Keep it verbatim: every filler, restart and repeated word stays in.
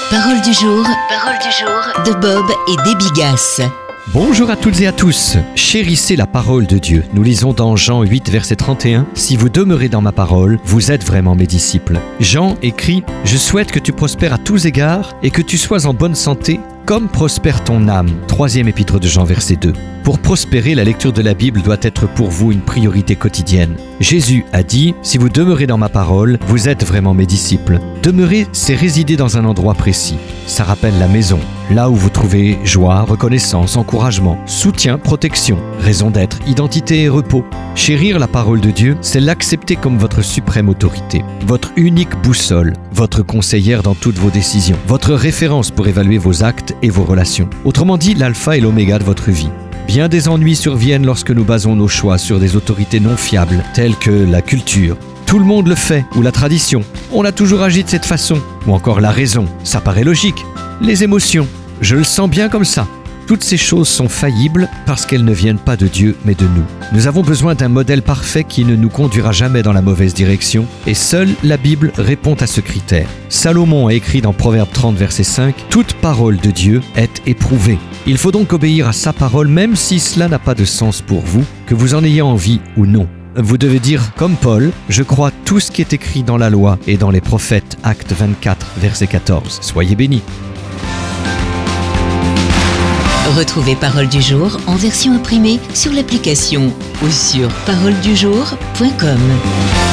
Parole du jour, parole du jour de Bob et Debbie Gass. Bonjour à toutes et à tous, chérissez la parole de Dieu. Nous lisons dans Jean huit, verset trente et un. « Si vous demeurez dans ma parole, vous êtes vraiment mes disciples. » Jean écrit « Je souhaite que tu prospères à tous égards et que tu sois en bonne santé, comme prospère ton âme. » Troisième épître de Jean, verset deux. Pour prospérer, la lecture de la Bible doit être pour vous une priorité quotidienne. Jésus a dit « Si vous demeurez dans ma parole, vous êtes vraiment mes disciples. » Demeurer, c'est résider dans un endroit précis. Ça rappelle la maison, là où vous trouvez joie, reconnaissance, encouragement, soutien, protection, raison d'être, identité et repos. Chérir la parole de Dieu, c'est l'accepter comme votre suprême autorité, votre unique boussole, votre conseillère dans toutes vos décisions, votre référence pour évaluer vos actes et vos relations. Autrement dit, l'alpha et l'oméga de votre vie. Bien des ennuis surviennent lorsque nous basons nos choix sur des autorités non fiables, telles que la culture. Tout le monde le fait, ou la tradition. On a toujours agi de cette façon. Ou encore la raison, ça paraît logique. Les émotions, je le sens bien comme ça. Toutes ces choses sont faillibles parce qu'elles ne viennent pas de Dieu, mais de nous. Nous avons besoin d'un modèle parfait qui ne nous conduira jamais dans la mauvaise direction, et seule la Bible répond à ce critère. Salomon a écrit dans Proverbe trente, verset cinq, « Toute parole de Dieu est éprouvée. » Il faut donc obéir à sa parole, même si cela n'a pas de sens pour vous, que vous en ayez envie ou non. Vous devez dire, comme Paul, « Je crois tout ce qui est écrit dans la loi et dans les prophètes. » Acte vingt-quatre, verset quatorze. Soyez bénis. Retrouvez Parole du jour en version imprimée sur l'application ou sur parole du jour point com.